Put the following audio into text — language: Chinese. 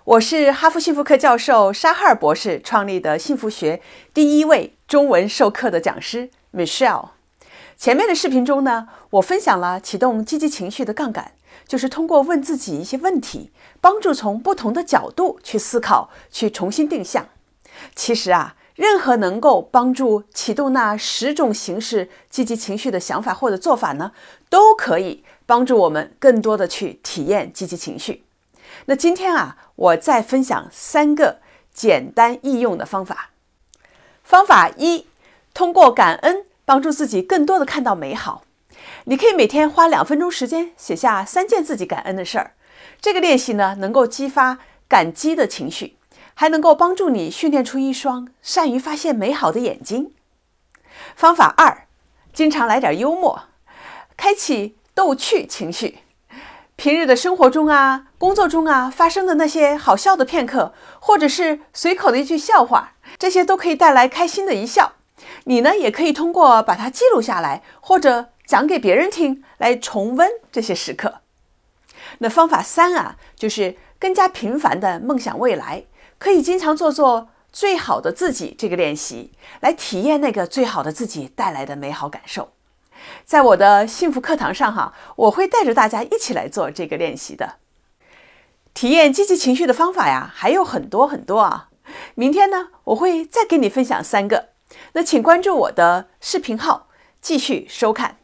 我是哈佛幸福课教授沙哈尔博士创立的幸福学第一位中文授课的讲师 Michelle。前面的视频中呢，我分享了启动积极情绪的杠杆，就是通过问自己一些问题，帮助从不同的角度去思考，去重新定向。其实任何能够帮助启动那10种形式积极情绪的想法或者做法呢，都可以帮助我们更多的去体验积极情绪。那今天我再分享3个简单易用的方法。方法1，通过感恩帮助自己更多的看到美好。你可以每天花2分钟时间写下3件自己感恩的事儿。这个练习呢，能够激发感激的情绪，还能够帮助你训练出一双善于发现美好的眼睛。方法2，经常来点幽默，开启逗趣情绪。平日的生活中工作中发生的那些好笑的片刻，或者是随口的一句笑话，这些都可以带来开心的一笑。你呢，也可以通过把它记录下来，或者讲给别人听，来重温这些时刻。那方法3就是更加频繁的梦想未来，可以经常做最好的自己这个练习，来体验那个最好的自己带来的美好感受。在我的幸福课堂上我会带着大家一起来做这个练习的。体验积极情绪的方法还有很多很多明天呢，我会再给你分享3个。那请关注我的视频号，继续收看。